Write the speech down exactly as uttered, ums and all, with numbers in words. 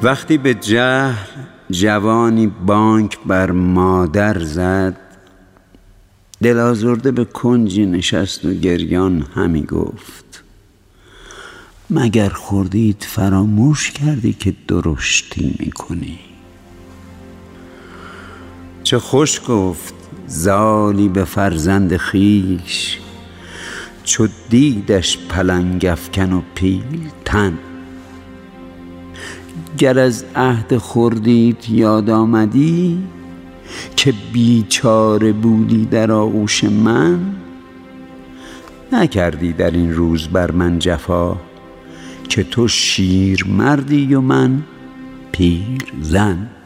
وقتی به جهل جوانی بانگ بر مادر زد، دل آزرده به کنجی نشست و گریان همی گفت: مگر خردید فراموش کردی که درشتی میکنی؟ چه خوش گفت زالی به فرزند خویش، چو دیدش پلنگ افکن و پیلتن. گر از عهد خردیت یاد آمدی، که بیچاره بودی در آغوش من. نکردی در این روز بر من جفا، که تو شیر مردی و من پیر زن.